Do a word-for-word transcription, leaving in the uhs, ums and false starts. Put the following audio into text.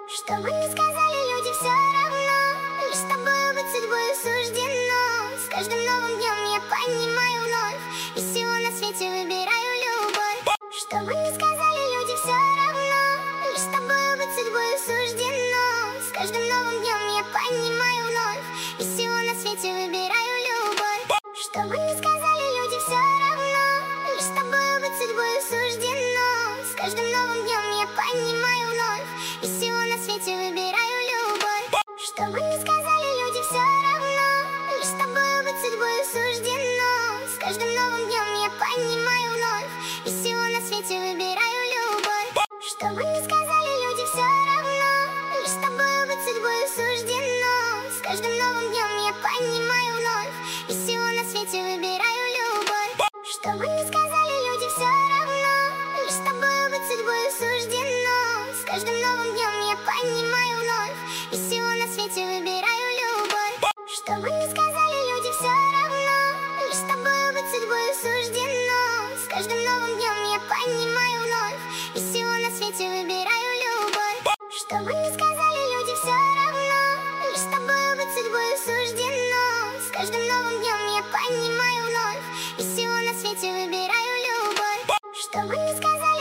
Что бы ни сказали люди, все равно лишь с тобой быть судьбой суждено. С каждым новым днем я понимаю вновь, из всего на свете выбираю любовь. Что бы ни сказали люди, все равно лишь с тобой быть судьбой суждено. С каждым новым днем я понимаю вновь, из всего на свете выбираю любовь. Что бы ни сказали люди, все равно лишь с тобой быть судьбой суждено. С каждым новым днем я понимаю вновь, из всего на свете выбираю любовь. Что бы ни сказали люди, все равно лишь с тобой быть судьбой суждено. С каждым новым днем я понимаю вновь, из всего на свете выбираю любовь. Что бы ни сказали люди, все равно лишь с тобой быть судьбой суждено. С каждым новым днем я понимаю вновь, из всего на свете выбираю любовь. Что бы ни сказали люди, все равно лишь с тобой быть судьбой суждено. С каждым новым днем я понимаю вновь, из всего на свете выбираю любовь. Что бы ни сказали люди, все равно лишь с тобой быть судьбой суждено. С каждым новым днем я понимаю вновь, из всего на свете выбираю любовь. Что бы ни сказали люди, все равно лишь с тобой быть судьбой суждено. С каждым новым днем я понимаю вновь, из всего на свете выбираю любовь. Что бы ни сказали